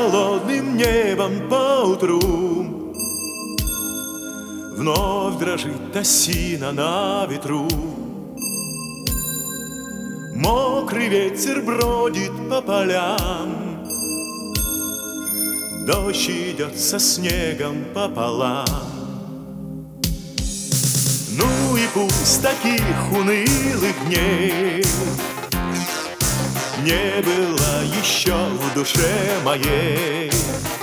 холодным небом поутру. Вновь дрожит осина на ветру. Мокрый ветер бродит по полям. Дождь идет со снегом пополам. Ну и пусть таких унылых дней не было еще в душе моей.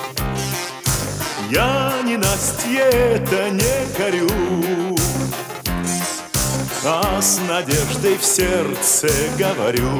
Я ненастье это не корю, а с надеждой в сердце говорю.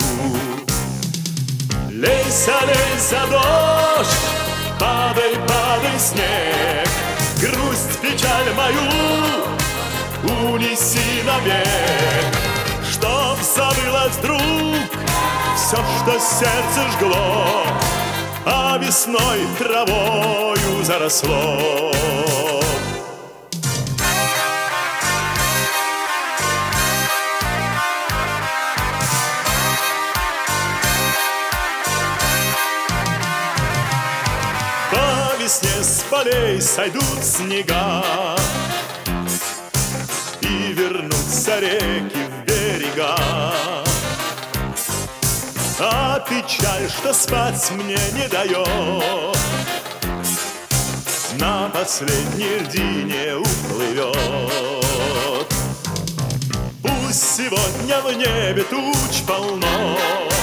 Лейся, лейся, дождь, падай, падай, снег, грусть, печаль мою унеси навек, чтоб забылось вдруг все, что сердце жгло, а весной травою заросло. По весне с полей сойдут снега, и вернутся реки в берега. А печаль, что спать мне не дает, на последней льдине уплывет. Пусть сегодня в небе туч полно,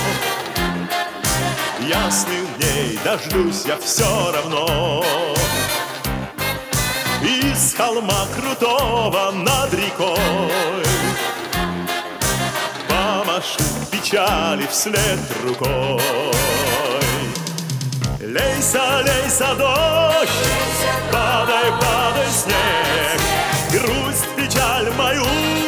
ясных дней дождусь я все равно. Из холма крутого над рекой помашу печали вслед рукой. Лейся, лейся, дождь, падай, падай, снег, грусть, печаль мою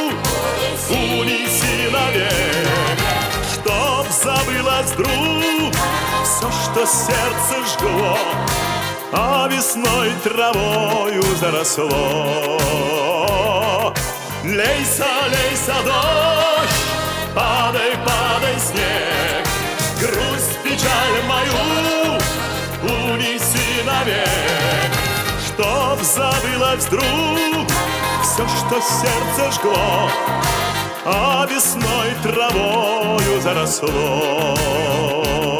унеси навек, чтоб забылось вдруг все, что сердце жгло, а весной травою заросло. Лейся, лейся, дождь, падай, падай, снег, грусть, печаль мою унеси навек, чтоб забылось вдруг все, что сердце жгло, а весной травою заросло.